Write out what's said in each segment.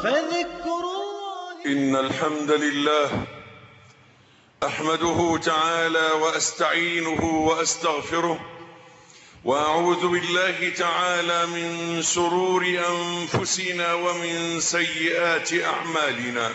فذكر الله. إن الحمد لله أحمده تعالى وأستعينه وأستغفره، وأعوذ بالله تعالى من شرور أنفسنا ومن سيئات أعمالنا.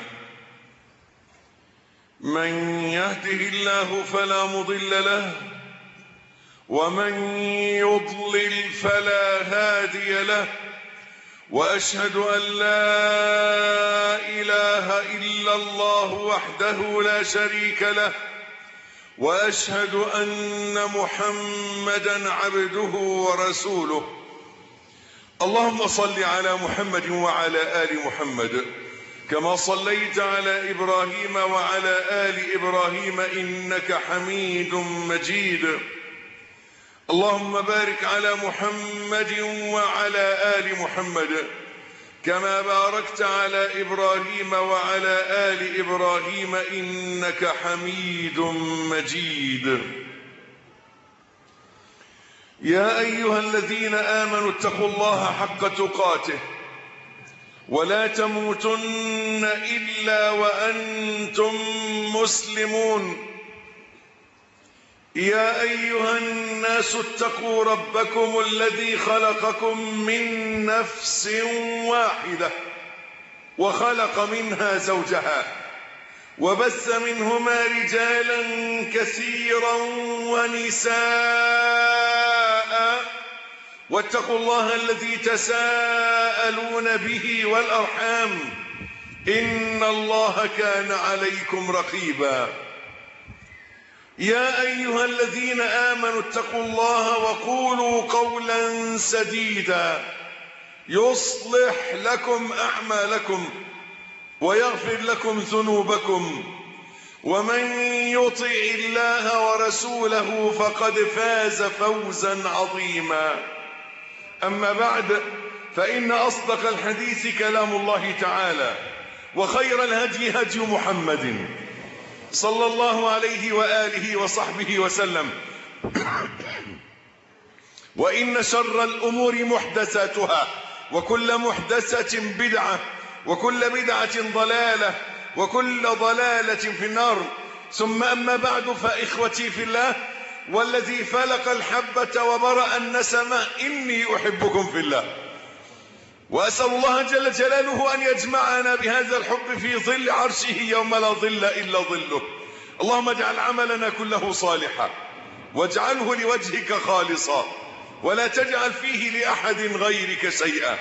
من يهده الله فلا مضل له، ومن يضلل فلا هادي له، وأشهد أن لا إله إلا الله وحده لا شريك له، وأشهد أن محمدا عبده ورسوله. اللهم صل على محمد وعلى آل محمد كما صليت على إبراهيم وعلى آل إبراهيم إنك حميد مجيد. اللهم بارك على محمد وعلى آل محمد كما باركت على إبراهيم وعلى آل إبراهيم إنك حميد مجيد. يا أيها الذين آمنوا اتقوا الله حق تقاته ولا تموتن إلا وأنتم مسلمون. يا أيها الناس اتقوا ربكم الذي خلقكم من نفس واحدة وخلق منها زوجها وبث منهما رجالا كثيرا ونساء، واتقوا الله الذي تساءلون به والأرحام إن الله كان عليكم رقيبا. يا أيها الذين آمنوا اتقوا الله وقولوا قولا سديدا يصلح لكم أعمالكم ويغفر لكم ذنوبكم، ومن يطع الله ورسوله فقد فاز فوزا عظيما. أما بعد، فإن أصدق الحديث كلام الله تعالى، وخير الهدي هدي محمد صلى الله عليه وآله وصحبه وسلم، وإن شر الأمور محدثاتها، وكل محدثة بدعة، وكل بدعة ضلالة، وكل ضلالة في النار. ثم أما بعد، فإخوتي في الله والذي فلق الحبة وبرأ النسمة، إني أحبكم في الله، وأسأل الله جل جلاله أن يجمعنا بهذا الحب في ظل عرشه يوم لا ظل إلا ظله. اللهم اجعل عملنا كله صالحا، واجعله لوجهك خالصا، ولا تجعل فيه لأحد غيرك شيئا.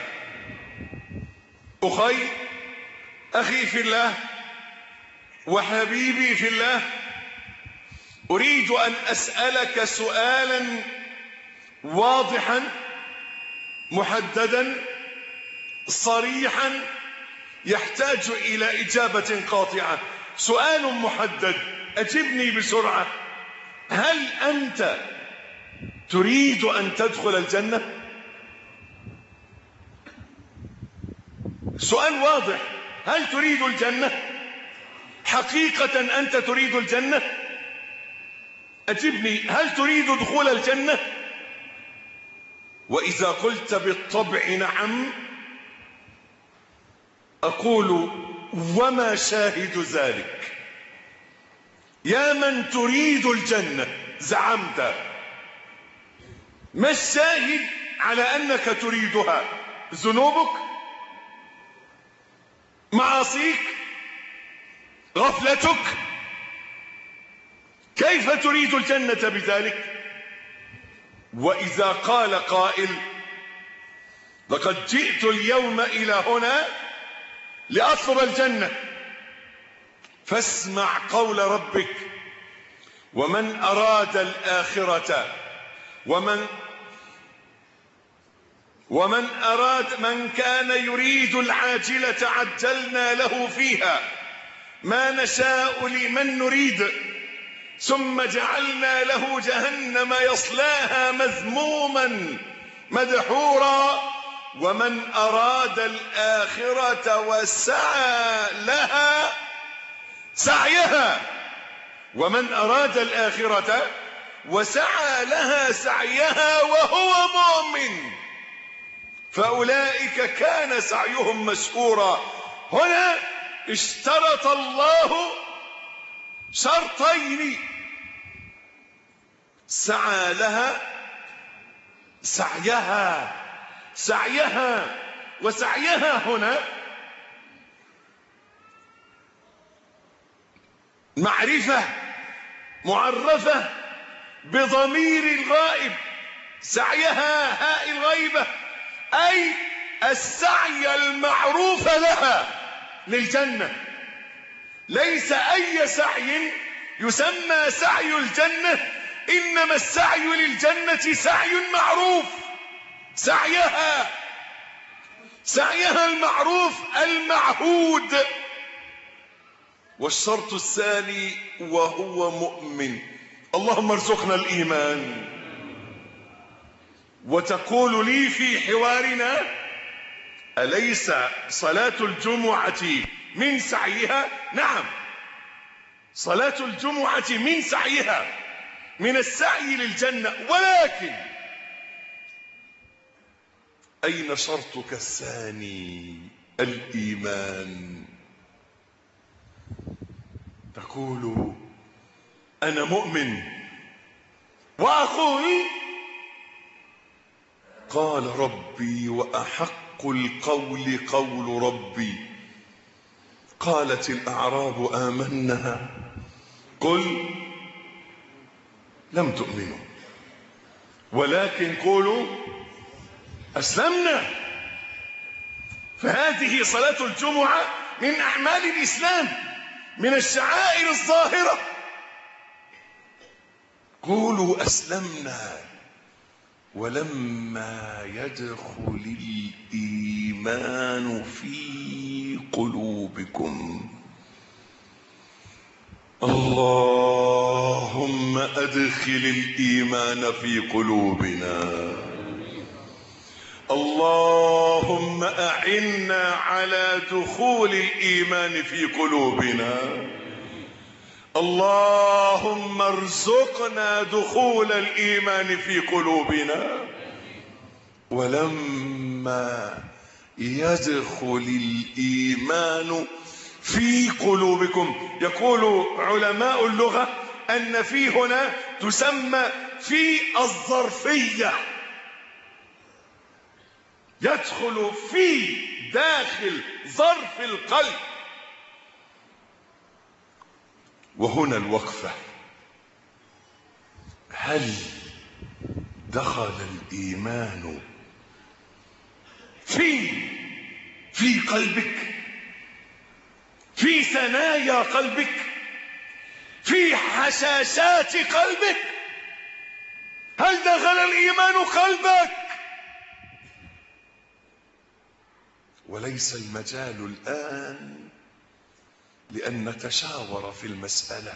أخي في الله وحبيبي في الله، أريد أن أسألك سؤالا واضحا محددا صريحا يحتاج إلى إجابة قاطعة. سؤال محدد، أجبني بسرعة. هل أنت تريد أن تدخل الجنة؟ سؤال واضح. هل تريد الجنة؟ حقيقة أنت تريد الجنة؟ أجبني، هل تريد دخول الجنة؟ وإذا قلت بالطبع نعم، أقول وما شاهد ذلك؟ يا من تريد الجنة زعمت، ما الشاهد على أنك تريدها؟ ذنوبك؟ معاصيك؟ غفلتك؟ كيف تريد الجنة بذلك؟ وإذا قال قائل لقد جئت اليوم إلى هنا لأطلب الجنة، فاسمع قول ربك: ومن أراد الآخرة من كان يريد العاجلة عجلنا له فيها ما نشاء لمن نريد ثم جعلنا له جهنم يصلاها مذموما مدحورا ومن أراد الآخرة وسعى لها سعيها سعيها وهو مؤمن فأولئك كان سعيهم مشكورا. هنا اشترط الله شرطين سعى لها سعيها وسعيها هنا معرفة معرفة بضمير الغائب، سعيها هاء الغيبة، أي السعي المعروف لها للجنة. ليس أي سعي يسمى سعي الجنة، إنما السعي للجنة سعي معروف، سعيها المعروف المعهود. والشرط الثاني وهو مؤمن. اللهم ارزقنا الإيمان. وتقول لي في حوارنا: أليس صلاة الجمعة من سعيها؟ نعم، صلاة الجمعة من سعيها، من السعي للجنة، ولكن أين شرطك الثاني؟ الإيمان. تقول أنا مؤمن وأقول قال ربي وأحق القول قول ربي. قالت الأعراب آمنا قل لم تؤمنوا ولكن قولوا أسلمنا. فهذه صلاة الجمعة من أعمال الإسلام، من الشعائر الظاهرة. قولوا أسلمنا ولما يدخل الإيمان في قلوبكم. اللهم أدخل الإيمان في قلوبنا. اللهم أعنا على دخول الإيمان في قلوبنا. اللهم ارزقنا دخول الإيمان في قلوبنا. ولما يدخل الإيمان في قلوبكم. يقول علماء اللغة أن في هنا تسمى في الظرفية، يدخل في داخل ظرف القلب. وهنا الوقفة: هل دخل الإيمان في قلبك، في ثنايا قلبك، في حشاشات قلبك؟ هل دخل الإيمان قلبك؟ وليس المجال الآن لأن نتشاور في المسألة،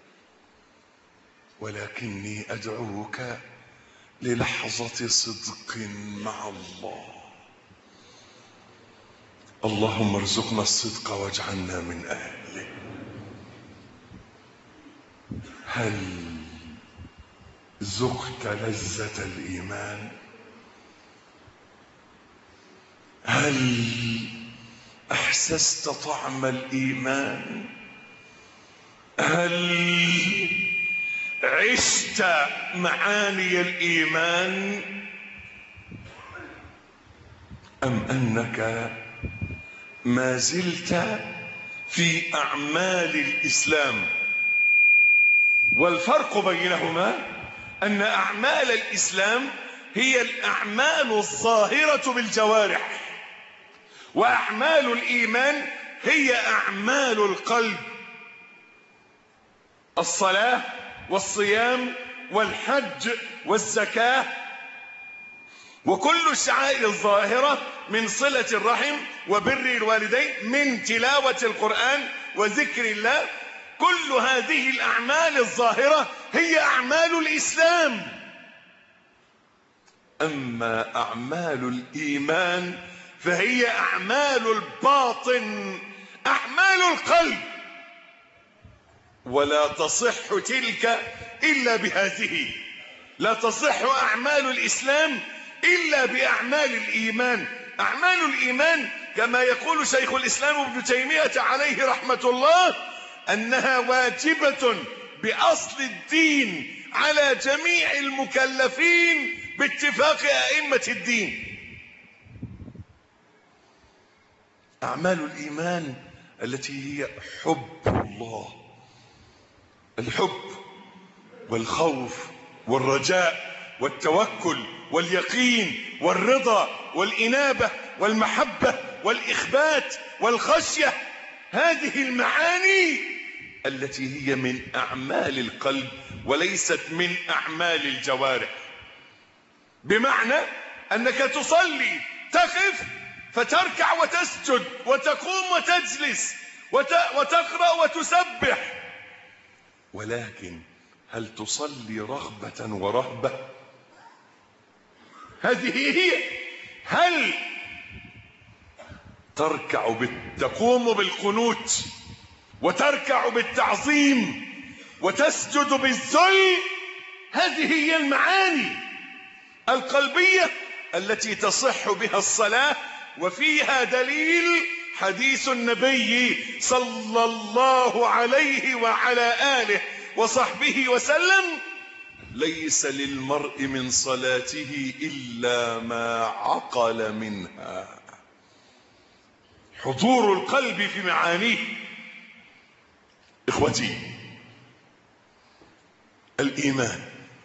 ولكني أدعوك للحظة صدق مع الله. اللهم ارزقنا الصدق واجعلنا من أهله. هل ذقت لذة الإيمان؟ هل أحسست طعم الإيمان؟ هل عشت معاني الإيمان؟ أم أنك ما زلت في أعمال الإسلام؟ والفرق بينهما أن أعمال الإسلام هي الأعمال الظاهرة بالجوارح، وأعمال الإيمان هي أعمال القلب: الصلاة والصيام والحج والزكاة، وكل الشعائر الظاهرة من صلة الرحم وبر الوالدين، من تلاوة القرآن وذكر الله. كل هذه الأعمال الظاهرة هي أعمال الإسلام. أما أعمال الإيمان فهي أعمال الباطن، أعمال القلب، ولا تصح تلك إلا بهذه. لا تصح أعمال الإسلام إلا بأعمال الإيمان. أعمال الإيمان كما يقول شيخ الإسلام ابن تيمية عليه رحمة الله أنها واجبة بأصل الدين على جميع المكلفين باتفاق أئمة الدين. أعمال الإيمان التي هي حب الله، الحب والخوف والرجاء والتوكل واليقين والرضا والإنابة والمحبة والإخبات والخشية، هذه المعاني التي هي من أعمال القلب وليست من أعمال الجوارح. بمعنى أنك تصلي تقف فتركع وتسجد وتقوم وتجلس وتقرأ وتسبح، ولكن هل تصلي رغبة ورهبة؟ هذه هي. هل تقوم بالقنوت وتركع بالتعظيم وتسجد بالذل؟ هذه هي المعاني القلبية التي تصح بها الصلاة، وفيها دليل حديث النبي صلى الله عليه وعلى آله وصحبه وسلم: ليس للمرء من صلاته إلا ما عقل منها. حضور القلب في معانيه. إخوتي، الإيمان،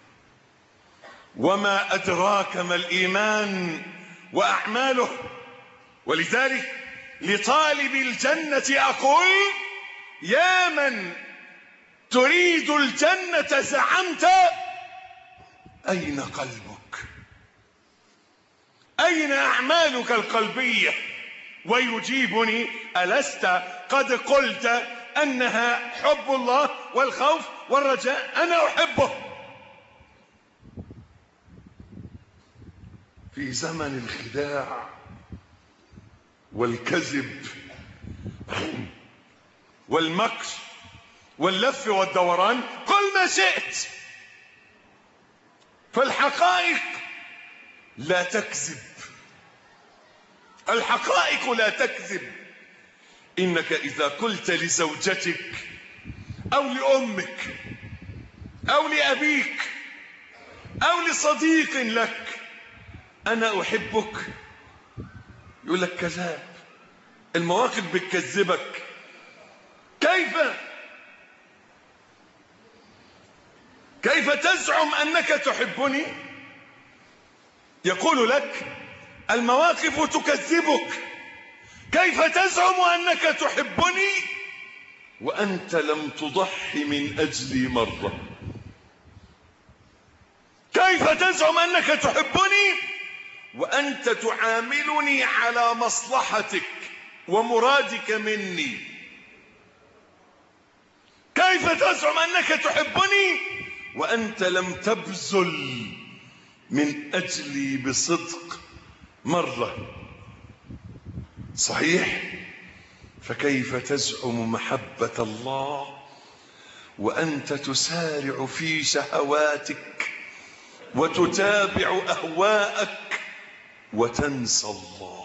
وما أدراك ما الإيمان وأعماله. ولذلك لطالب الجنة أقول: يا من تريد الجنة زعمت، أين قلبك؟ أين أعمالك القلبية؟ ويجيبني: ألست قد قلت أنها حب الله والخوف والرجاء؟ أنا أحبه. في زمن الخداع والكذب والمكر واللف والدوران قل ما شئت، فالحقائق لا تكذب. الحقائق لا تكذب. إنك إذا قلت لزوجتك أو لأمك أو لأبيك أو لصديق لك: أنا أحبك، يقول لك كذاب، المواقف بتكذبك. كيف تزعم أنك تحبني؟ يقول لك: المواقف تكذبك. كيف تزعم أنك تحبني وأنت لم تضحي من أجلي مرة؟ كيف تزعم أنك تحبني وأنت تعاملني على مصلحتك ومرادك مني؟ كيف تزعم أنك تحبني وأنت لم تبذل من أجلي بصدق مرة؟ صحيح. فكيف تزعم محبة الله وأنت تسارع في شهواتك وتتابع أهواءك وتنسى الله؟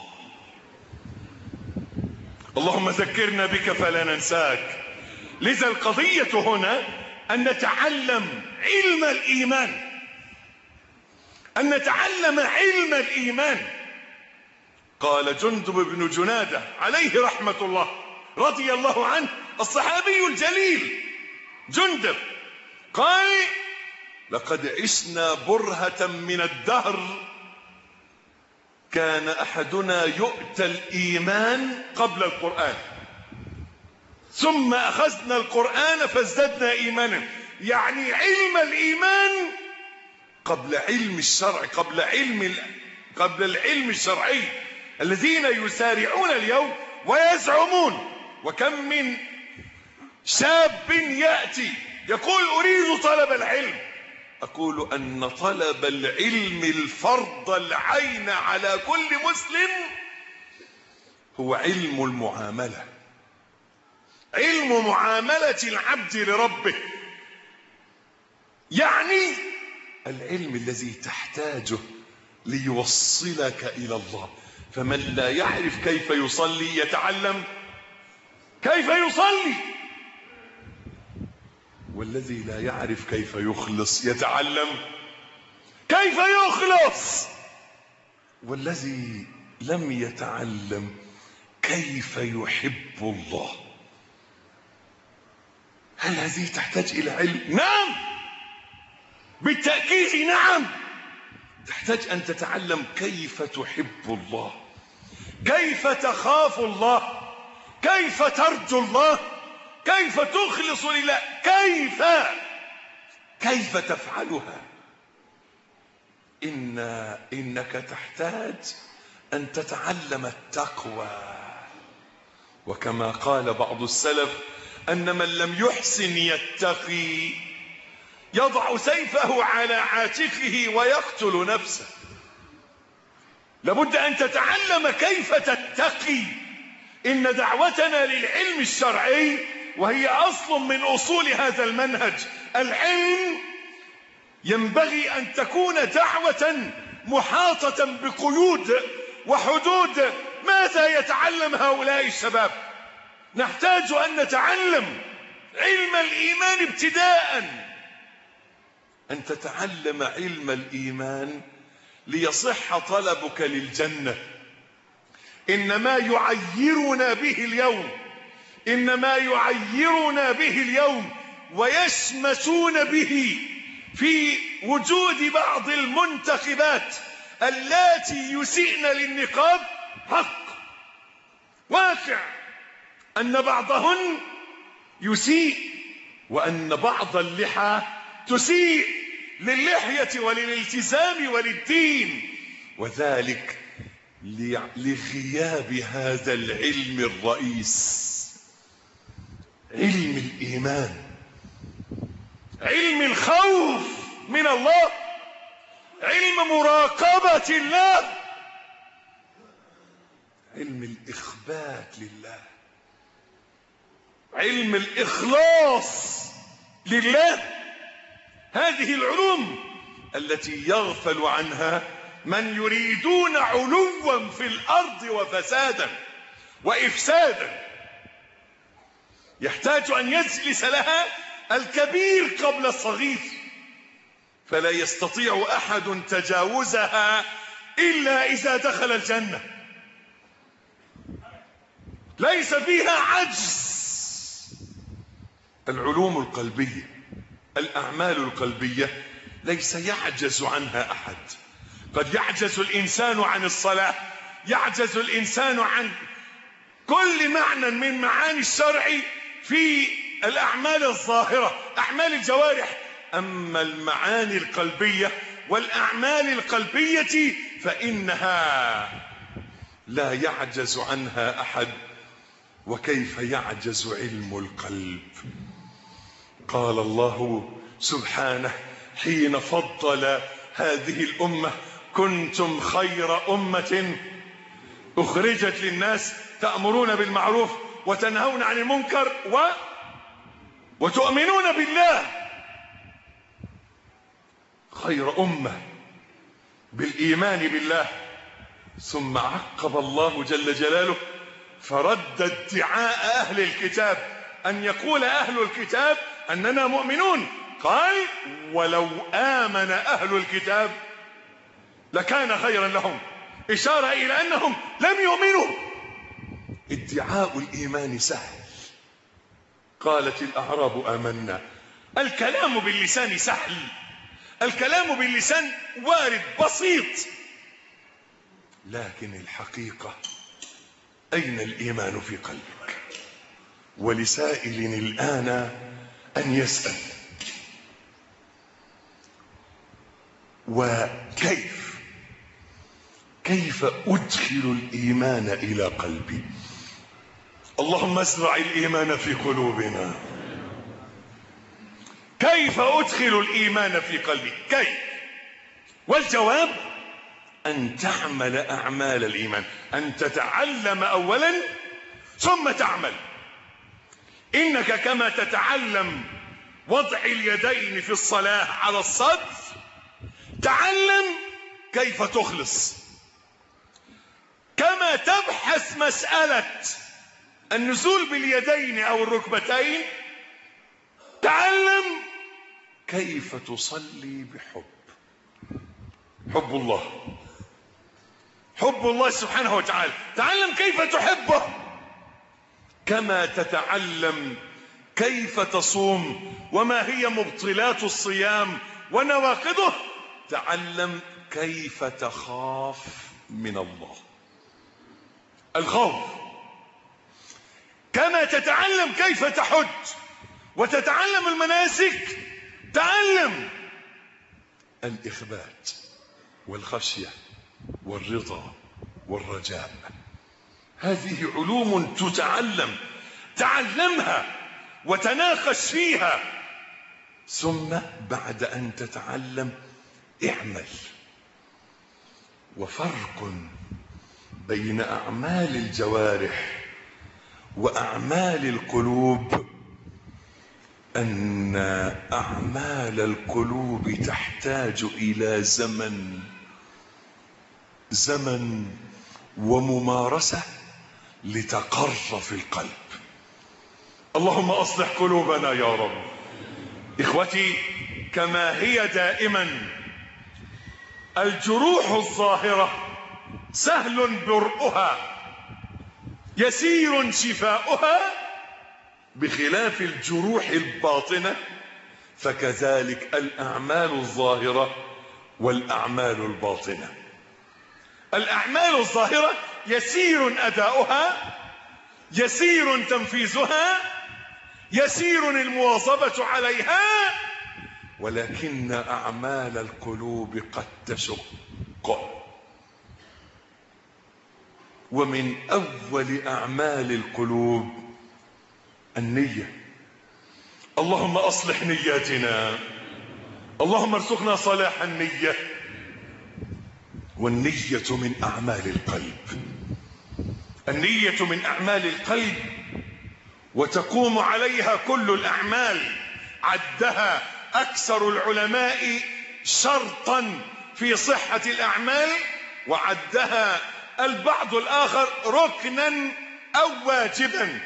اللهم ذكرنا بك فلا ننساك. لذا القضية هنا أن نتعلم علم الإيمان، أن نتعلم علم الإيمان. قال جندب بن جنادة عليه رحمة الله رضي الله عنه، الصحابي الجليل جندب، قال: لقد عشنا برهة من الدهر كان أحدنا يؤتى الإيمان قبل القرآن، ثم أخذنا القرآن فازددنا إيمانا. يعني علم الإيمان قبل علم الشرع، قبل العلم الشرعي. الذين يسارعون اليوم ويزعمون، وكم من شاب يأتي يقول: أريد طلب العلم. أقول أن طلب العلم الفرض العين على كل مسلم هو علم المعاملة، علم معاملة العبد لربه. يعني العلم الذي تحتاجه ليوصلك إلى الله. فمن لا يعرف كيف يصلي يتعلم كيف يصلي، والذي لا يعرف كيف يخلص يتعلم كيف يخلص، والذي لم يتعلم كيف يحب الله. هل هذه تحتاج إلى علم؟ نعم، بالتأكيد نعم. تحتاج أن تتعلم كيف تحب الله، كيف تخاف الله، كيف ترجو الله، كيف تخلص لله، كيف تفعلها. إنك تحتاج أن تتعلم التقوى. وكما قال بعض السلف أن من لم يحسن يتقي يضع سيفه على عاتقه ويقتل نفسه. لابد أن تتعلم كيف تتقي. إن دعوتنا للعلم الشرعي، وهي أصل من أصول هذا المنهج، العلم ينبغي أن تكون دعوة محاطة بقيود وحدود. ماذا يتعلم هؤلاء الشباب؟ نحتاج أن نتعلم علم الإيمان ابتداء، أن تتعلم علم الإيمان ليصح طلبك للجنة. إنما يعيرنا به اليوم ويشمسون به في وجود بعض المنتخبات التي يسئن للنقاب. حق واقع أن بعضهن يسيء، وأن بعض اللحى تسيء للحية وللالتزام وللدين، وذلك لغياب هذا العلم الرئيس، علم الإيمان، علم الخوف من الله، علم مراقبة الله، علم الإخبات لله، علم الإخلاص لله. هذه العلوم التي يغفل عنها من يريدون علوا في الأرض وفسادا وإفسادا. يحتاج أن يجلس لها الكبير قبل الصغير، فلا يستطيع أحد تجاوزها إلا إذا دخل الجنة. ليس فيها عجز. العلوم القلبية، الأعمال القلبية ليس يعجز عنها أحد. قد يعجز الإنسان عن الصلاة، يعجز الإنسان عن كل معنى من معاني الشرع في الأعمال الظاهرة، أعمال الجوارح. أما المعاني القلبية والأعمال القلبية فإنها لا يعجز عنها أحد. وكيف يعجز علم القلب؟ قال الله سبحانه حين فضل هذه الأمة: كنتم خير أمة أخرجت للناس تأمرون بالمعروف وتنهون عن المنكر وتؤمنون بالله. خير أمة بالإيمان بالله. ثم عقب الله جل جلاله فرد ادعاء أهل الكتاب أن يقول أهل الكتاب أننا مؤمنون. قال: ولو آمن أهل الكتاب لكان خيرا لهم، إشارة إلى أنهم لم يؤمنوا. ادعاء الإيمان سهل. قالت الأعراب آمنا. الكلام باللسان سهل، الكلام باللسان وارد بسيط، لكن الحقيقة أين الإيمان في قلبك؟ ولسائل الآن أن يسأل: كيف أدخل الإيمان إلى قلبي؟ اللهم ازرع الإيمان في قلوبنا. كيف أدخل الإيمان في قلبي؟ كيف؟ والجواب: أن تعمل أعمال الإيمان، أن تتعلم أولا ثم تعمل. إنك كما تتعلم وضع اليدين في الصلاة على الصدر، تعلم كيف تخلص. كما تبحث مسألة النزول باليدين أو الركبتين، تعلم كيف تصلي بحب. حب الله، حب الله سبحانه وتعالى، تعلم كيف تحبه. كما تتعلم كيف تصوم وما هي مبطلات الصيام ونواقضه، تعلم كيف تخاف من الله. الخوف. كما تتعلم كيف تحج وتتعلم المناسك، تعلم الإخبات والخشية والرضا والرجاء. هذه علوم تتعلم، تعلمها وتناقش فيها، ثم بعد أن تتعلم اعمل. وفرق بين أعمال الجوارح وأعمال القلوب أن أعمال القلوب تحتاج إلى زمن وممارسة لتقر في القلب. اللهم أصلح قلوبنا يا رب. إخوتي، كما هي دائما الجروح الظاهرة سهل برؤها يسير شفاؤها، بخلاف الجروح الباطنة فكذلك الأعمال الظاهرة والأعمال الباطنة. الأعمال الظاهرة يسير أداؤها، يسير تنفيذها، يسير المواظبة عليها، ولكن أعمال القلوب قد تشق. ومن أول أعمال القلوب النية. اللهم أصلح نياتنا، اللهم ارزقنا صلاح النية. والنية من أعمال القلب، النية من أعمال القلب، وتقوم عليها كل الأعمال. عدها أكثر العلماء شرطا في صحة الأعمال، وعدها البعض الآخر ركنا أو واجبا.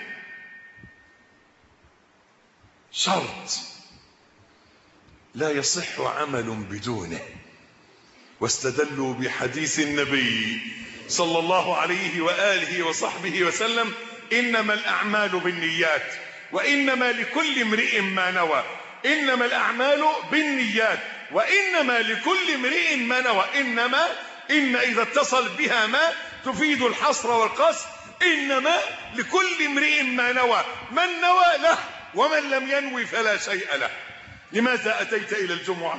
شرط لا يصح عمل بدونه، واستدلوا بحديث النبي صلى الله عليه وآله وصحبه وسلم: إنما الأعمال بالنيات وإنما لكل امرئ ما نوى. إنما الأعمال بالنيات وإنما لكل امرئ ما نوى. إن إذا اتصل بها ما تفيد الحصر والقصر. إنما لكل امرئ ما نوى، من نوى له ومن لم ينوي فلا شيء له. لماذا أتيت إلى الجمعة؟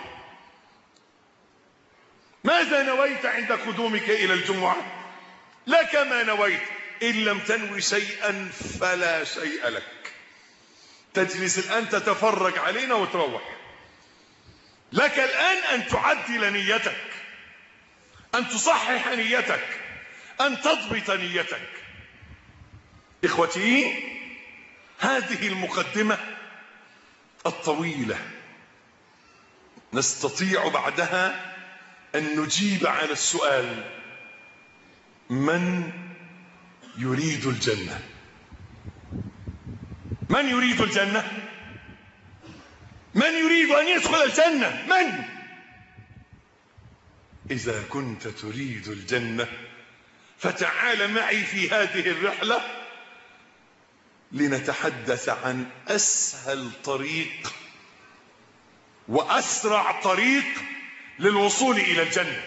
ماذا نويت عند قدومك إلى الجمعة؟ لك ما نويت. إن لم تنوي شيئا فلا شيء لك. تجلس الآن تتفرج علينا وتروح. لك الآن أن تعدل نيتك، أن تصحح نيتك، أن تضبط نيتك. إخوتي، هذه المقدمة الطويلة نستطيع بعدها أن نجيب على السؤال: من يريد الجنة؟ من يريد الجنة؟ من يريد أن يدخل الجنة؟ من؟ إذا كنت تريد الجنة فتعال معي في هذه الرحلة لنتحدث عن أسهل طريق وأسرع طريق للوصول إلى الجنة.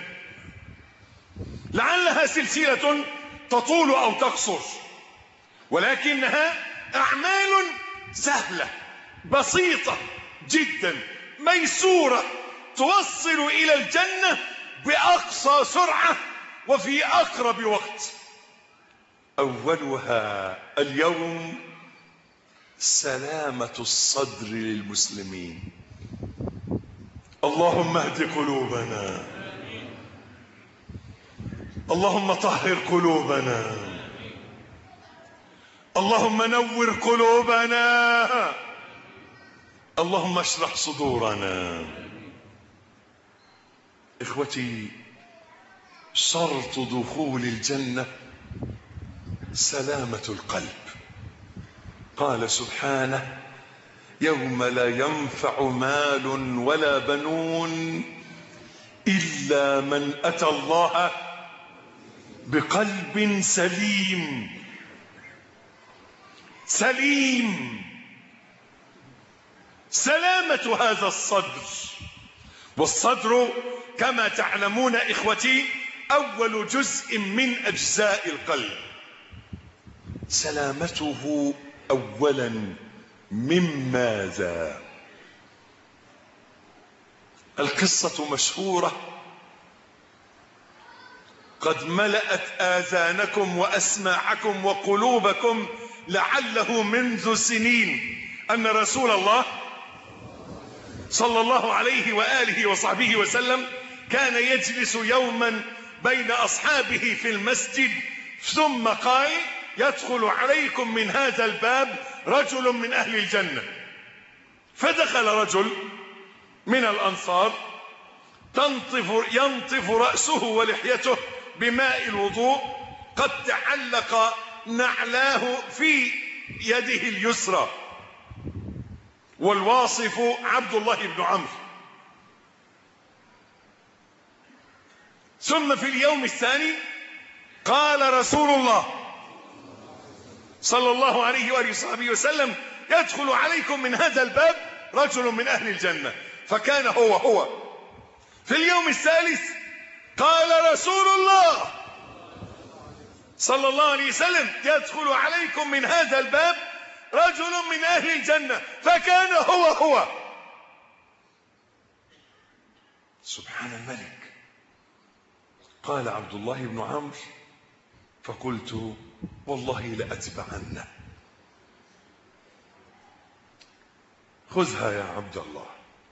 لعلها سلسلة تطول أو تقصر، ولكنها أعمال سهلة بسيطة جدا ميسورة توصل إلى الجنة بأقصى سرعة وفي أقرب وقت. أولها اليوم سلامة الصدر للمسلمين. اللهم اهد قلوبنا، اللهم طهر قلوبنا، اللهم نور قلوبنا، اللهم اشرح صدورنا. إخوتي، شرط دخول الجنة سلامة القلب. قال سبحانه: يوم لا ينفع مال ولا بنون إلا من أتى الله بقلب سليم. سليم، سلامة هذا الصدر. والصدر كما تعلمون إخوتي أول جزء من أجزاء القلب. سلامته أولا من ماذا؟ القصة مشهورة قد ملأت آذانكم وأسماعكم وقلوبكم لعله منذ سنين أن رسول الله صلى الله عليه وآله وصحبه وسلم كان يجلس يوما بين أصحابه في المسجد ثم قال: يدخل عليكم من هذا الباب رجل من أهل الجنة. فدخل رجل من الأنصار ينطف رأسه ولحيته بماء الوضوء، قد تعلق نعلاه في يده اليسرى، والواصف عبد الله بن عمرو. ثم في اليوم الثاني قال رسول الله صلى الله عليه وآله وصحبه وسلم: يدخل عليكم من هذا الباب رجل من أهل الجنة. فكان هو. في اليوم الثالث قال رسول الله صلى الله عليه وسلم: يدخل عليكم من هذا الباب رجل من أهل الجنة. فكان هو. سبحان الملك. قال عبد الله بن عمرو: فقلت: والله لأتبعنه. خذها يا عبد الله،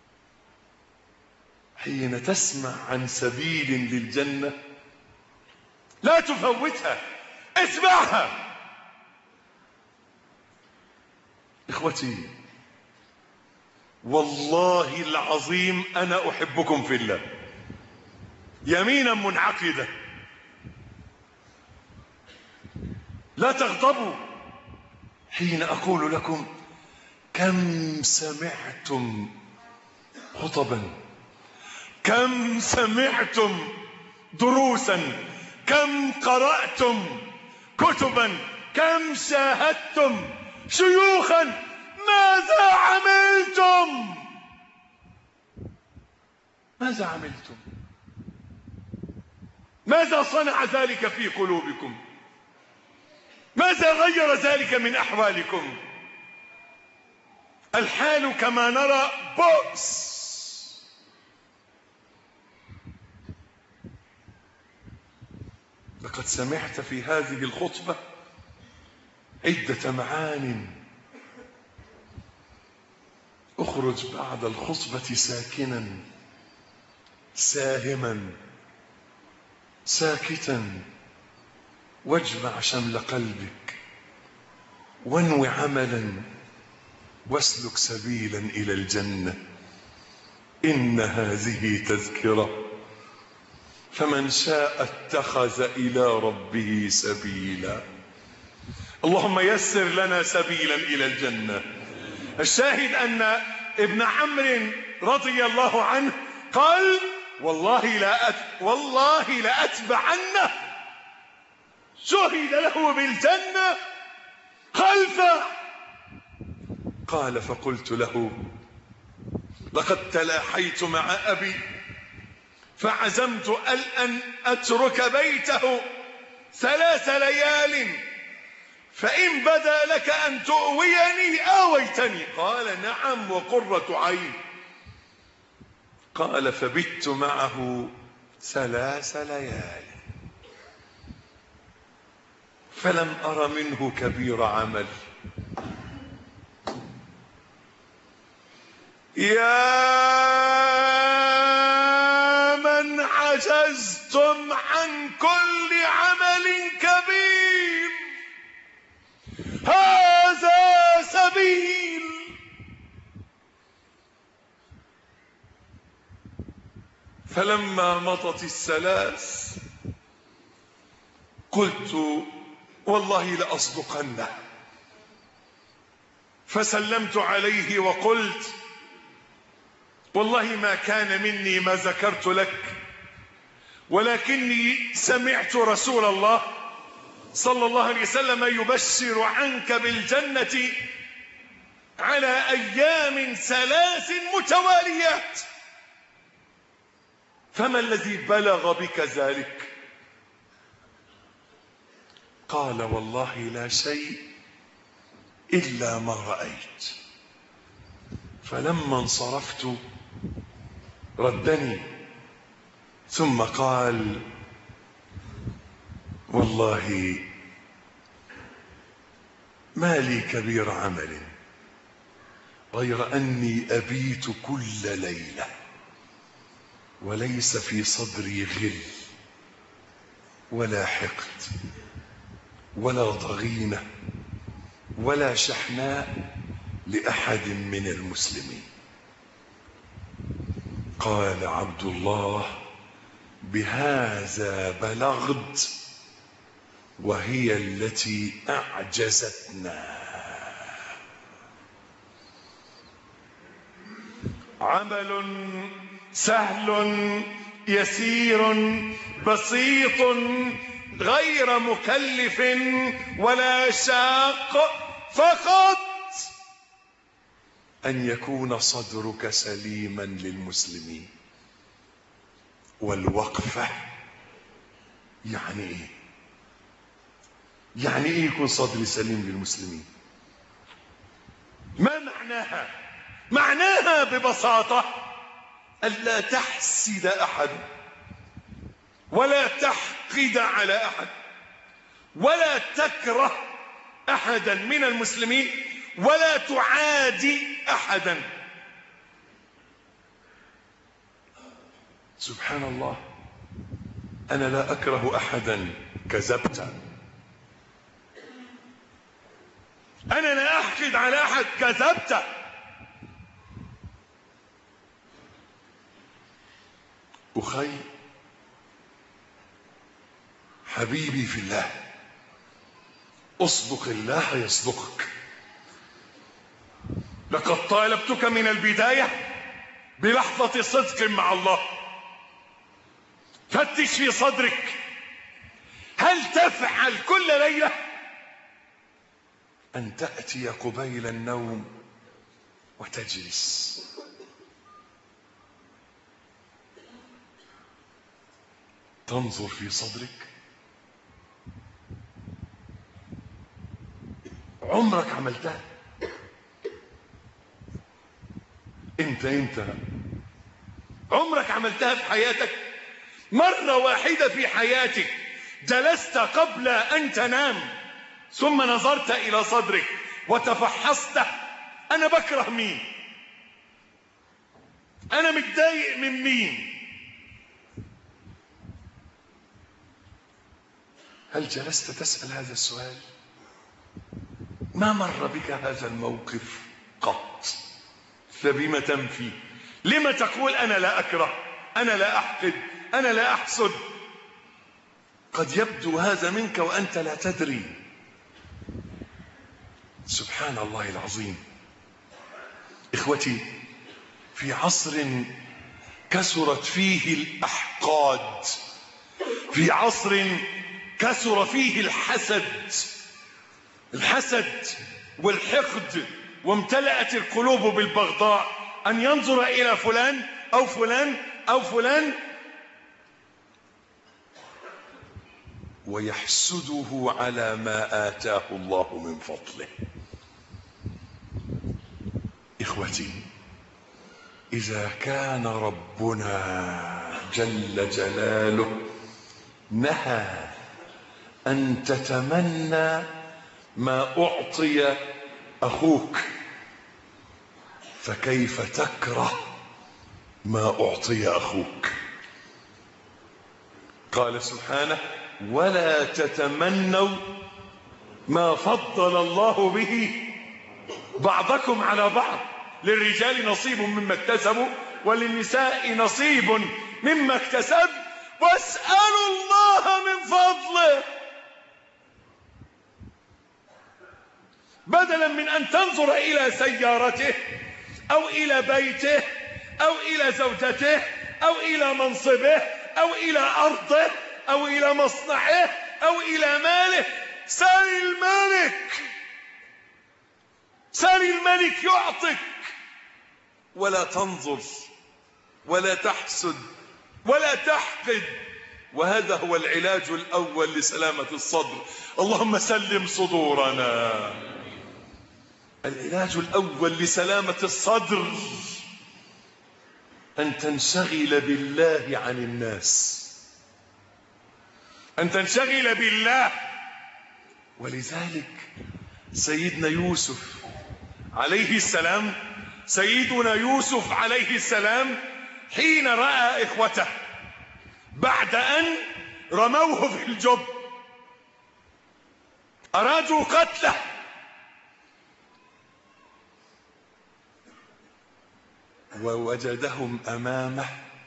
حين تسمع عن سبيل للجنة لا تفوتها، اتبعها. إخوتي، والله العظيم أنا أحبكم في الله يمينا منعقدة. لا تغضبوا حين أقول لكم: كم سمعتم خطبا، كم سمعتم دروسا، كم قرأتم كتبا، كم شاهدتم شيوخا، ماذا عملتم؟ ماذا عملتم؟ ماذا صنع ذلك في قلوبكم؟ ماذا غير ذلك من أحوالكم؟ الحال كما نرى بؤس. لقد سمعت في هذه الخطبة عدة معان. اخرج بعد الخطبة ساكنا ساهما ساكتا، واجمع شمل قلبك، وانو عملا، واسلك سبيلا إلى الجنة. إن هذه تذكرة، فمن شاء اتخذ إلى ربه سبيلا. اللهم يسر لنا سبيلا إلى الجنة. الشاهد أن ابن عمرو رضي الله عنه قال: والله لأتبعنه. شهد له بالجنة خلفه. قال: فقلت له: لقد تلاحيت مع أبي فعزمت أن أترك بيته 3 ليال، فإن بدا لك أن تؤويني آويتني. قال: نعم وقرة عين. قال: فبت معه 3 ليال فلم أر منه كبير عمل. يا من عجزتم عن كل عمل كبير، هذا سبيل. فلما مضت 3 قلت: والله لأصدقنه. فسلمت عليه وقلت والله ما كان مني ما ذكرت لك، ولكني سمعت رسول الله صلى الله عليه وسلم يبشر عنك بالجنة على أيام 3 متواليات، فما الذي بلغ بك ذلك؟ قال والله لا شيء إلا ما رأيت. فلما انصرفت ردني ثم قال والله ما لي كبير عمل غير أني أبيت كل ليلة وليس في صدري غل ولا حقد ولا ضغينة ولا شحناء لأحد من المسلمين. قال عبد الله بهذا بلغت وهي التي أعجزتنا. عمل سهل يسير بسيط غير مكلف ولا شاق، فقط أن يكون صدرك سليما للمسلمين. والوقفة يعني إيه؟ يعني إيه يكون صدري سليم للمسلمين؟ ما معناها؟ معناها ببساطة ألا تحسد أحد ولا تحقد على أحد ولا تكره أحدا من المسلمين ولا تعادي أحدا. سبحان الله، أنا لا أكره أحدا كذبت، أنا لا أحقد على أحد كذبت، أخي حبيبي في الله، اصدق الله يصدقك. لقد طالبتك من البداية بلحظة صدق مع الله. فتش في صدرك، هل تفعل كل ليلة أن تأتي قبيل النوم وتجلس تنظر في صدرك؟ عمرك عملتها؟ انت عمرك عملتها في حياتك؟ مرة واحدة في حياتك جلست قبل أن تنام ثم نظرت إلى صدرك وتفحصت أنا بكره مين؟ أنا متضايق من مين؟ هل جلست تسأل هذا السؤال؟ ما مر بك هذا الموقف قط؟ فبما تنفي؟ لما تقول أنا لا أكره، أنا لا أحقد، أنا لا أحسد؟ قد يبدو هذا منك وأنت لا تدري. سبحان الله العظيم. إخوتي، في عصر كثرت فيه الأحقاد، في عصر كثر فيه الحسد والحقد، وامتلأت القلوب بالبغضاء، أن ينظر إلى فلان أو فلان أو فلان ويحسده على ما آتاه الله من فضله. إخوتي، إذا كان ربنا جل جلاله نهى أن تتمنى ما أعطي أخوك، فكيف تكره ما أعطي أخوك؟ قال سبحانه ولا تتمنوا ما فضل الله به بعضكم على بعض، للرجال نصيب مما اكتسبوا وللنساء نصيب مما اكتسب واسألوا الله من فضله. بدلا من أن تنظر إلى سيارته أو إلى بيته أو إلى زوجته أو إلى منصبه أو إلى أرضه أو إلى مصنعه أو إلى ماله. سل الملك، سل الملك يعطك، ولا تنظر ولا تحسد ولا تحقد. وهذا هو العلاج الأول لسلامة الصدر. اللهم سلم صدورنا. العلاج الأول لسلامة الصدر أن تنشغل بالله عن الناس، أن تنشغل بالله. ولذلك سيدنا يوسف عليه السلام، سيدنا يوسف عليه السلام حين رأى إخوته بعد أن رموه في الجب أرادوا قتله، ووجدهم أمامه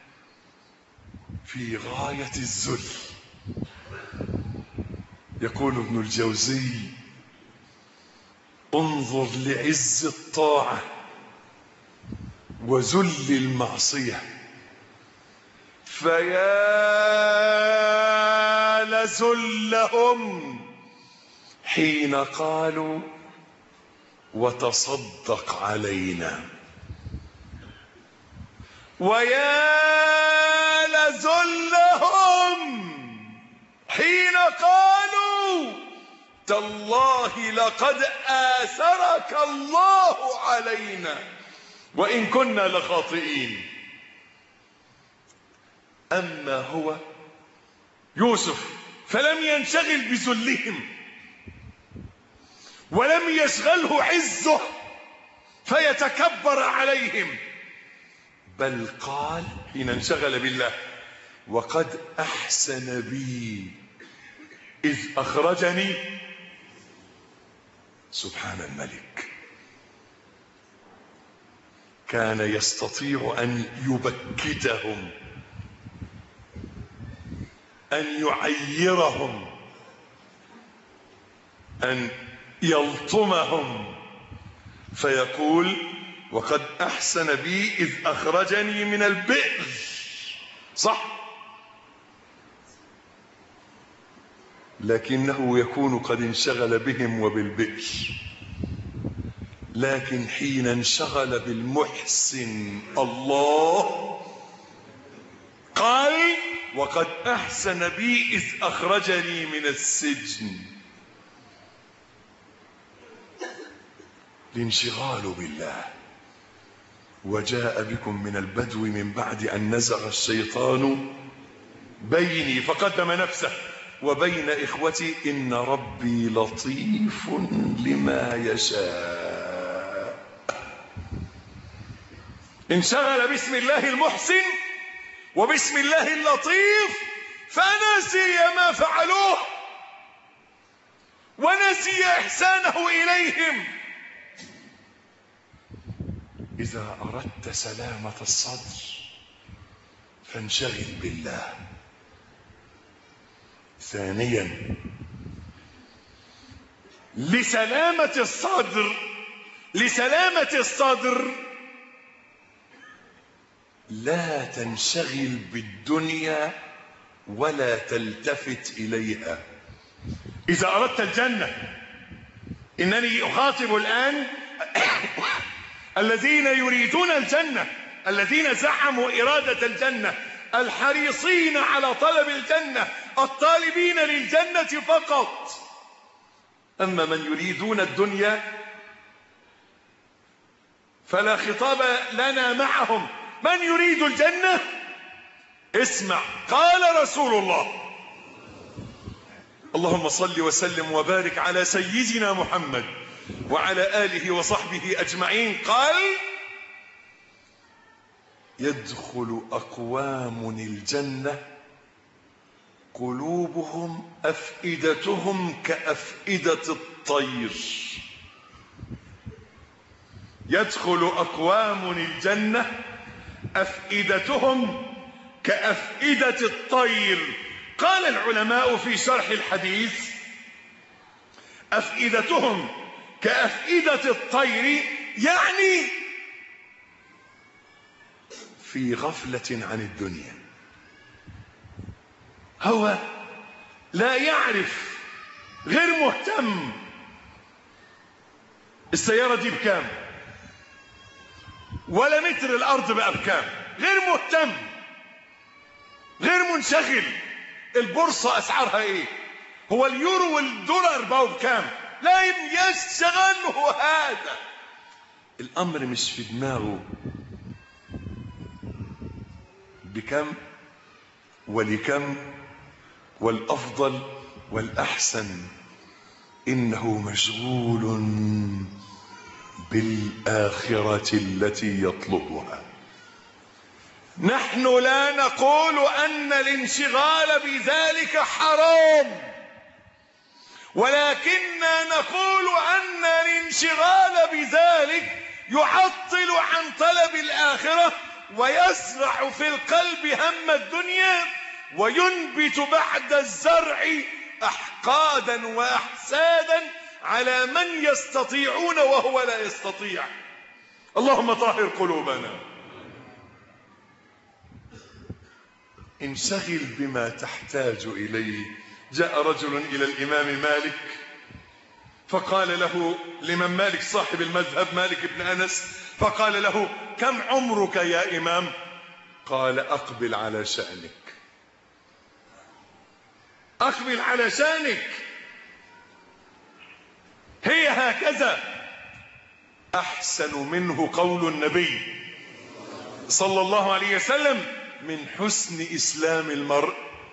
في غاية الذل. يقول ابن الجوزي: انظر لعز الطاعة وذل المعصية، فيا لذلهم حين قالوا وتصدق علينا، ويا لذلهم حين قالوا تالله لقد آثرك الله علينا وإن كنا لخاطئين. أما هو يوسف فلم ينشغل بذلهم ولم يشغله عزه فيتكبر عليهم، بل قال حين انشغل بالله: وقد أحسن بي إذ أخرجني. سبحان الملك، كان يستطيع أن يبكتهم، أن يعيرهم، أن يلطمهم، فيقول: وقد أحسن بي إذ أخرجني من البئر. صح، لكنه يكون قد انشغل بهم وبالبئر. لكن حين انشغل بالمحسن الله قال: وقد أحسن بي إذ أخرجني من السجن. الانشغال بالله. وجاء بكم من البدو من بعد أن نزغ الشيطان بيني، فقدم نفسه، وبين إخوتي، إن ربي لطيف لما يشاء. انشغل باسم الله المحسن وباسم الله اللطيف فنسي ما فعلوه ونسي إحسانه إليهم. إذا أردت سلامة الصدر فانشغل بالله. ثانيا، لسلامة الصدر لا تنشغل بالدنيا ولا تلتفت إليها. إذا أردت الجنة، إنني أخاطب الآن الذين يريدون الجنة، الذين زعموا إرادة الجنة، الحريصين على طلب الجنة، الطالبين للجنة فقط. أما من يريدون الدنيا فلا خطاب لنا معهم. من يريد الجنة اسمع، قال رسول الله: اللهم صل وسلم وبارك على سيدنا محمد وعلى آله وصحبه أجمعين، قال: يدخل أقوام الجنة قلوبهم أفئدتهم كأفئدة الطير. يدخل أقوام الجنة أفئدتهم كأفئدة الطير. قال العلماء في شرح الحديث: أفئدتهم كأفئدة الطير، يعني في غفلة عن الدنيا. هو لا يعرف، غير مهتم السيارة دي بكام، ولا متر الأرض بقى بكام، غير مهتم، غير منشغل. البورصة أسعارها إيه، هو اليورو والدولار بقوا بكام، لا يشغله هذا الأمر، مش في دماغه بكم ولكم والأفضل والأحسن، إنه مشغول بالآخرة التي يطلبها. نحن لا نقول أن الانشغال بذلك حرام، ولكننا نقول أن الانشغال بذلك يعطل عن طلب الآخرة، ويزرع في القلب هم الدنيا، وينبت بعد الزرع أحقادا وأحسادا على من يستطيعون وهو لا يستطيع. اللهم طهر قلوبنا. انشغل بما تحتاج إليه. جاء رجل إلى الإمام مالك فقال له، لمن مالك صاحب المذهب مالك بن أنس، فقال له: كم عمرك يا إمام؟ قال: أقبل على شأنك، أقبل على شأنك، هي هكذا. أحسن منه قول النبي صلى الله عليه وسلم: من حسن إسلام المرء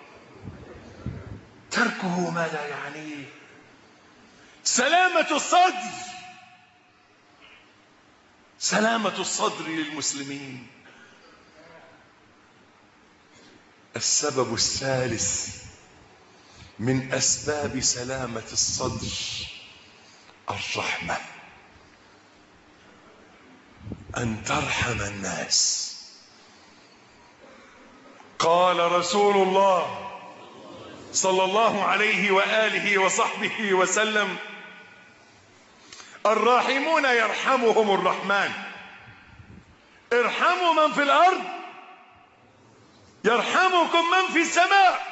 تركه ما لا يعنيه. سلامة الصدر، سلامة الصدر للمسلمين. السبب الثالث من أسباب سلامة الصدر الرحمة، أن ترحم الناس. قال رسول الله صلى الله عليه وآله وصحبه وسلم: الراحمون يرحمهم الرحمن، ارحموا من في الأرض يرحمكم من في السماء.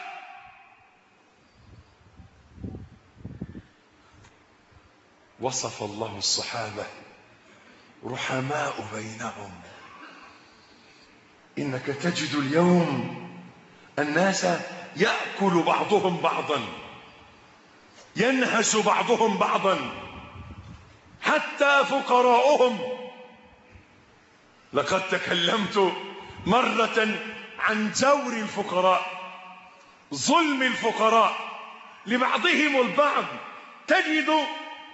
وصف الله الصحابة رحماء بينهم. إنك تجد اليوم الناس يأكل بعضهم بعضا، ينهش بعضهم بعضا، حتى فقراؤهم. لقد تكلمت مرة عن جور الفقراء، ظلم الفقراء لبعضهم البعض. تجد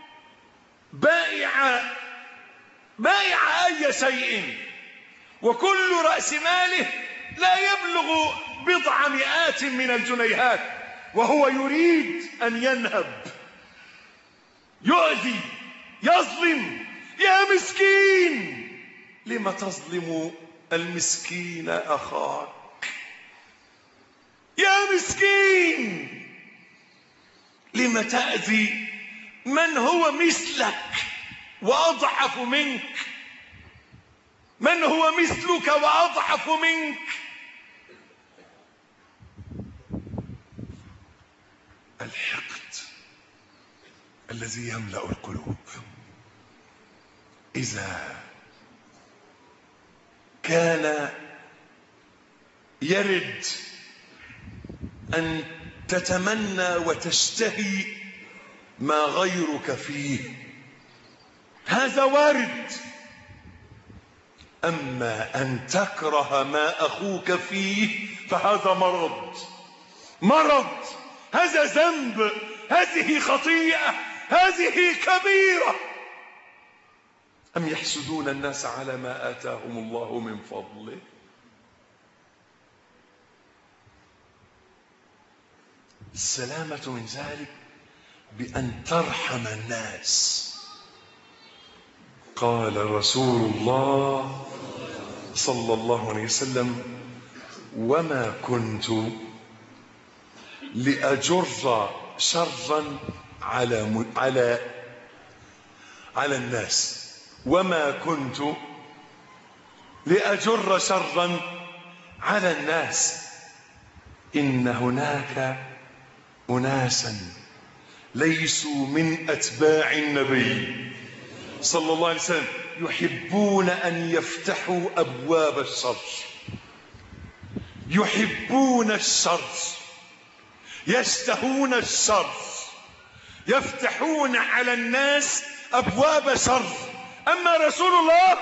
بائع أي شيء وكل رأس ماله لا يبلغ بضع مئات من الجنيهات، وهو يريد أن ينهب، يؤذي، يظلم. يا مسكين، لم تظلم المسكين أخاك؟ يا مسكين، لم تأذي من هو مثلك وأضعف منك، من هو مثلك وأضعف منك؟ الحقد الذي يملأ القلوب إذا كان يرد أن تتمنى وتشتهي ما غيرك فيه، هذا وارد. أما أن تكره ما أخوك فيه فهذا مرض، هذا ذنب، هذه خطيئة، هذه كبيرة. أم يحسدون الناس على ما آتاهم الله من فضله؟ السلامة من ذلك بأن ترحم الناس. قال رسول الله صلى الله عليه وسلم: وما كنت لأجر شرا على على الناس، وما كنت لأجر شرا على الناس. إن هناك أناسا ليسوا من أتباع النبي صلى الله عليه وسلم يحبون أن يفتحوا أبواب الشر، يحبون الشر، يشتهون الشر، يفتحون على الناس أبواب شر. أما رسول الله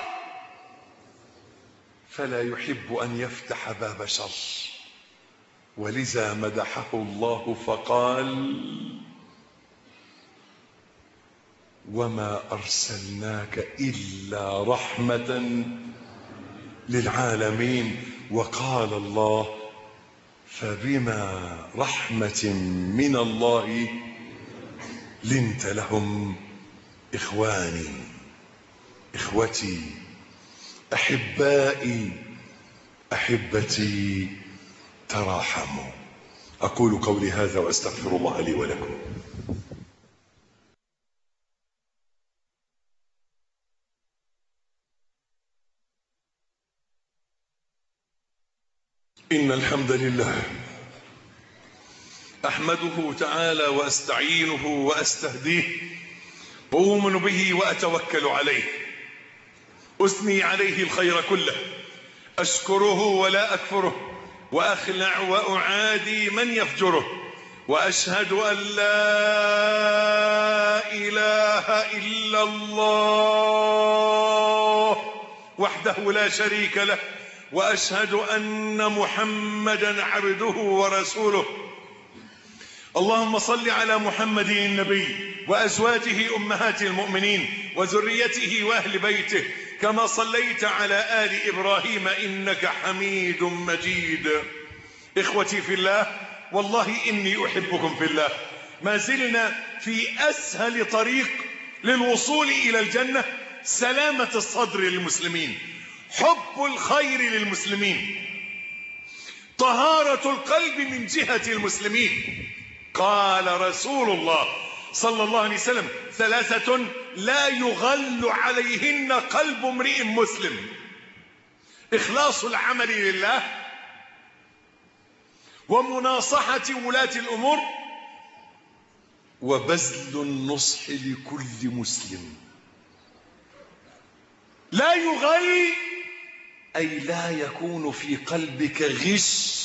فلا يحب أن يفتح باب شر، ولذا مدحه الله فقال: وما أرسلناك إلا رحمة للعالمين. وقال الله: فبما رحمة من الله لنت لهم. إخواني، إخوتي، أحبائي، أحبتي، تراحموا. أقول قولي هذا وأستغفر الله لي ولكم. إن الحمد لله أحمده تعالى وأستعينه وأستهديه وأؤمن به وأتوكل عليه، أثني عليه الخير كله، أشكره ولا أكفره، وأخلع وأعادي من يفجره، وأشهد أن لا إله إلا الله وحده لا شريك له، وأشهد أن محمدا عبده ورسوله. اللهم صل على محمد النبي وأزواجه أمهات المؤمنين وذريته وأهل بيته كما صليت على آل إبراهيم إنك حميد مجيد. إخوتي في الله، والله إني أحبكم في الله. ما زلنا في أسهل طريق للوصول إلى الجنة، سلامة الصدر للمسلمين، حب الخير للمسلمين، طهارة القلب من جهة المسلمين. قال رسول الله صلى الله عليه وسلم: ثلاثة لا يغل عليهن قلب امرئ مسلم: إخلاص العمل لله، ومناصحة ولاة الأمور، وبذل النصح لكل مسلم. لا يغل أي لا يكون في قلبك غش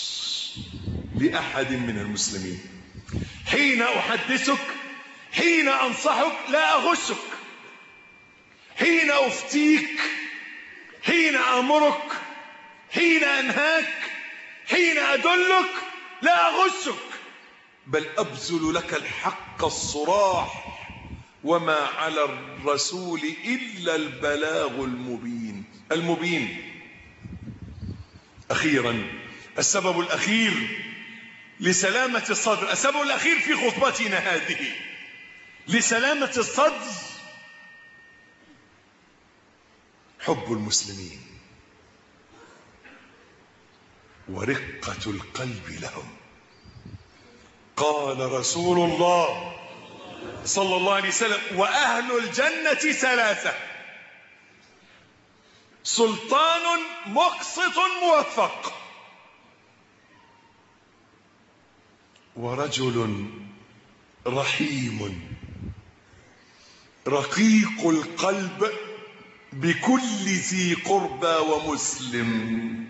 لأحد من المسلمين. حين أحدثك، حين أنصحك لا أغشك، حين أفتيك، حين أمرك، حين أنهاك، حين أدلك لا أغشك، بل أبذل لك الحق الصراح، وما على الرسول إلا البلاغ المبين. أخيرا، السبب الأخير لسلامة الصدر، السبب الأخير في خطبتنا هذه لسلامة الصدر، حب المسلمين ورقة القلب لهم. قال رسول الله صلى الله عليه وسلم: وأهل الجنة ثلاثة: سلطان مقسط موفق، ورجل رحيم رقيق القلب بكل ذي قربى ومسلم،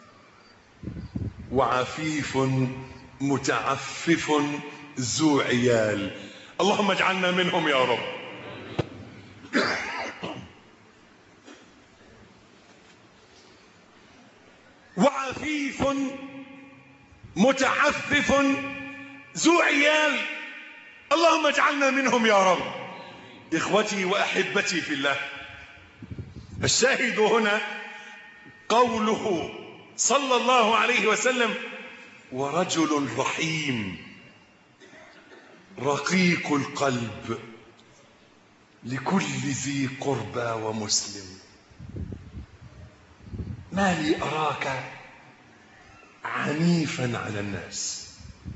وعفيف متعفف ذو عيال. اللهم اجعلنا منهم يا رب. وعفيف متعفف ذو عيال، اللهم اجعلنا منهم يا رب. إخوتي وأحبتي في الله، الشاهد هنا قوله صلى الله عليه وسلم: ورجل رحيم رقيق القلب لكل ذي قربى ومسلم. ما لي أراك عنيفا على الناس،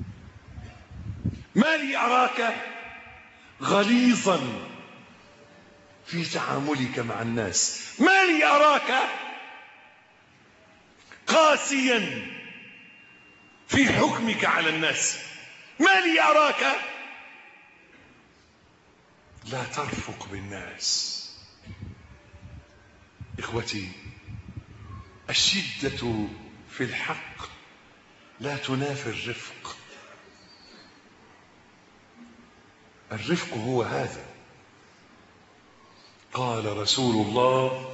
ما لي أراك غليظا في تعاملك مع الناس. ما لي أراك قاسيا في حكمك على الناس، ما لي أراك لا ترفق بالناس. إخوتي، الشدة في الحق لا تنافي الرفق. الرفق هو هذا. قال رسول الله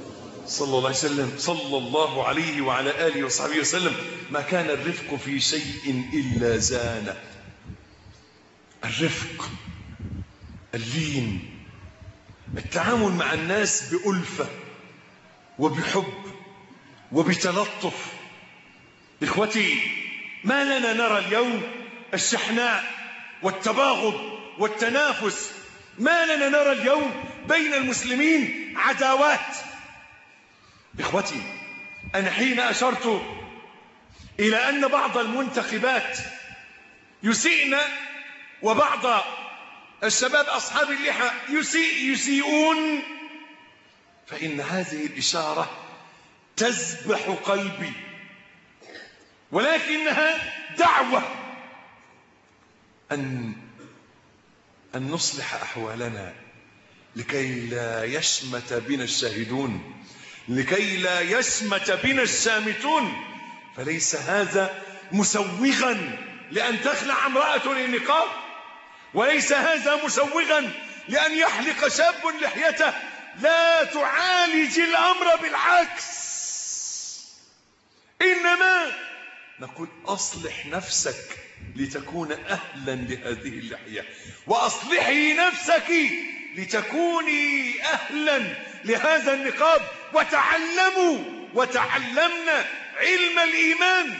صلى الله عليه وعلى آله وصحبه وسلم: ما كان الرفق في شيء إلا زانه. الرفق، اللين، التعامل مع الناس بألفة وبحب وبتلطف. إخوتي، ما لنا نرى اليوم الشحناء والتباغض والتنافس، ما لنا نرى اليوم بين المسلمين عداوات. إخوتي، أنا حين أشرت إلى أن بعض المنتخبات يسيئن وبعض الشباب أصحاب اللحى يسيئون، فإن هذه الإشارة تذبح قلبي، ولكنها دعوة أن نصلح أحوالنا لكي لا يشمت بنا الشاهدون، لكي لا يشمت بنا الشامتون. فليس هذا مسوغا لأن تخلع امرأة النقاب، وليس هذا مسوغا لأن يحلق شاب لحيته. لا تعالج الأمر بالعكس، إنما نقول أصلح نفسك لتكون أهلا لهذه اللحية، وأصلحي نفسك لتكوني أهلا لهذا النقاب. وتعلمنا علم الإيمان،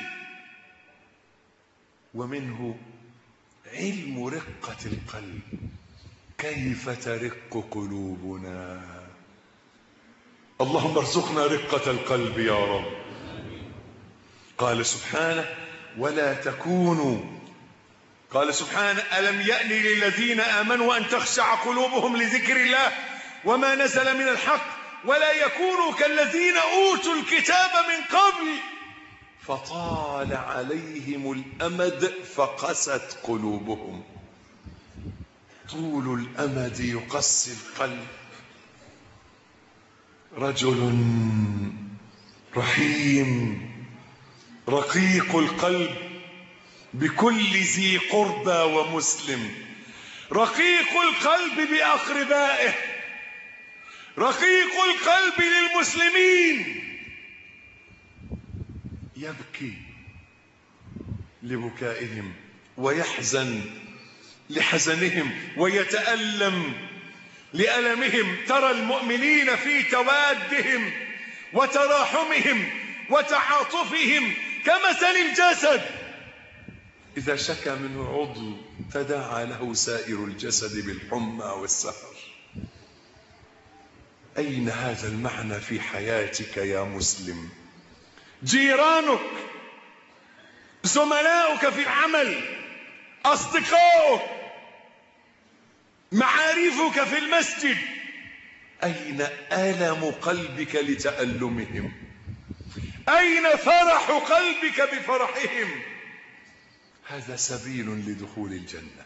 ومنه علم رقة القلب. كيف ترق قلوبنا؟ اللهم ارزقنا رقة القلب يا رب. قال سبحانه: ولا تكونوا، قال سبحانه: ألم يأن للذين آمنوا أن تخشع قلوبهم لذكر الله وما نزل من الحق ولا يكونوا كالذين أوتوا الكتاب من قبل فطال عليهم الأمد فقست قلوبهم. طول الأمد يقسي القلب. رجل رحيم رقيق القلب بكل ذي قربى ومسلم، رقيق القلب بأقربائه، رقيق القلب للمسلمين، يبكي لبكائهم ويحزن لحزنهم ويتألم لألمهم. ترى المؤمنين في توادهم وتراحمهم وتعاطفهم كمثل الجسد إذا شكى منه عضو تداعى له سائر الجسد بالحمى والسهر. أين هذا المعنى في حياتك يا مسلم؟ جيرانك، زملاؤك في العمل، أصدقائك، معارفك في المسجد، أين ألم قلبك لتألمهم؟ أين فرح قلبك بفرحهم؟ هذا سبيل لدخول الجنة.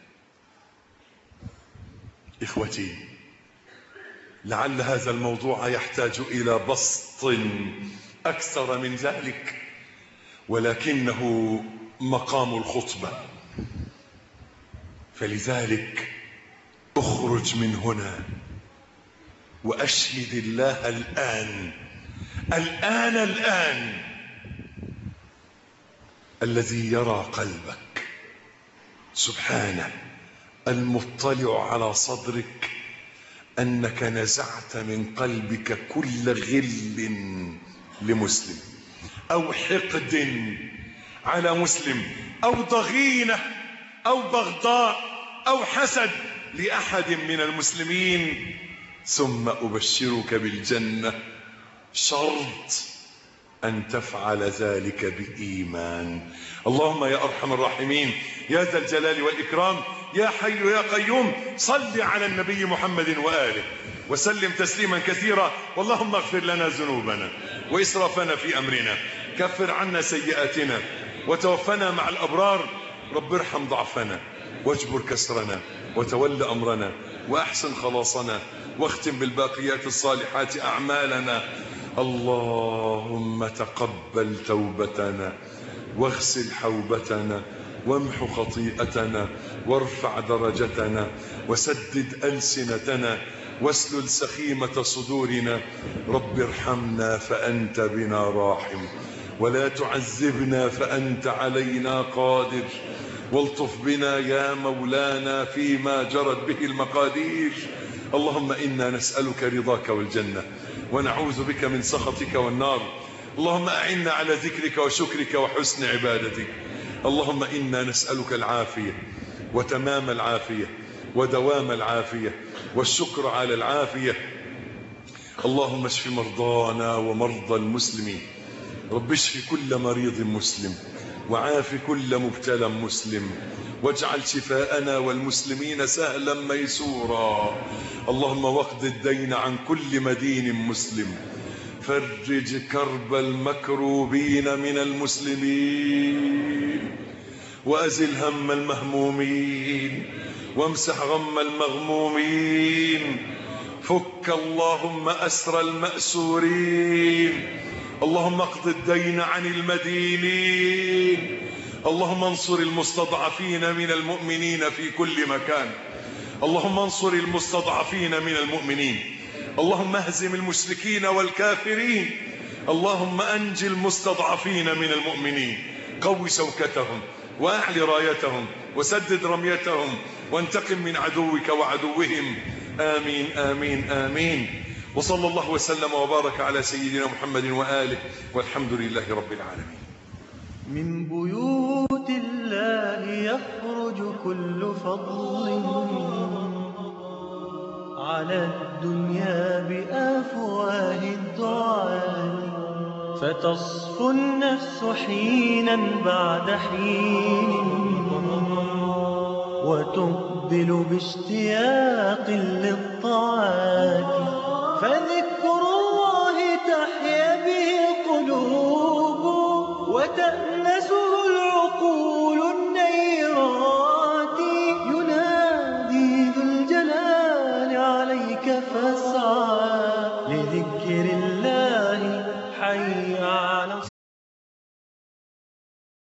إخوتي، لعل هذا الموضوع يحتاج إلى بسط أكثر من ذلك، ولكنه مقام الخطبة، فلذلك اخرج من هنا وأشهد الله الآن الذي يرى قلبك سبحانه، المطلع على صدرك، أنك نزعت من قلبك كل غل لمسلم أو حقد على مسلم أو ضغينة أو بغضاء أو حسد لأحد من المسلمين. ثم أبشرك بالجنة، شرط أن تفعل ذلك بإيمان. اللهم يا أرحم الراحمين يا ذا الجلال والإكرام يا حي يا قيوم، صل على النبي محمد وآله. وسلم تسليما كثيرا. اللهم اغفر لنا ذنوبنا وإسرافنا في أمرنا، كفر عنا سيئاتنا وتوفنا مع الأبرار. رب ارحم ضعفنا واجبر كسرنا وتول أمرنا وأحسن خلاصنا واختم بالباقيات الصالحات أعمالنا. اللهم تقبل توبتنا واغسل حوبتنا وامح خطيئتنا وارفع درجتنا وسدد ألسنتنا واسلل سخيمة صدورنا. رب ارحمنا فأنت بنا راحم، ولا تعذبنا فأنت علينا قادر، والطف بنا يا مولانا فيما جرت به المقادير. اللهم إنا نسألك رضاك والجنة ونعوذ بك من سخطك والنار. اللهم أعنا على ذكرك وشكرك وحسن عبادتك. اللهم إنا نسألك العافية وتمام العافية ودوام العافية والشكر على العافية. اللهم اشف مرضانا ومرضى المسلمين. رب اشف كل مريض مسلم وعاف كل مبتلى مسلم، واجعل شفاءنا والمسلمين سهلا ميسورا. اللهم واقض الدين عن كل مدين مسلم، فرج كرب المكروبين من المسلمين، وأزل هم المهمومين، وامسح غم المغمومين، فك اللهم أسر المأسورين. اللهم اقض الدين عن المدينين. اللهم انصر المستضعفين من المؤمنين في كل مكان. اللهم انصر المستضعفين من المؤمنين. اللهم اهزم المشركين والكافرين. اللهم أنج المستضعفين من المؤمنين. قو شوكتهم وأعل رايتهم وسدد رميتهم وانتقم من عدوك وعدوهم. آمين آمين آمين. وصلى الله وسلم وبارك على سيدنا محمد وآله، والحمد لله رب العالمين. من بيوت الله يخرج كل فضل على الدنيا بأفواه الدعاة، فتصفو النفس حينا بعد حين وتقبل باشتياق للطاعات، فذكر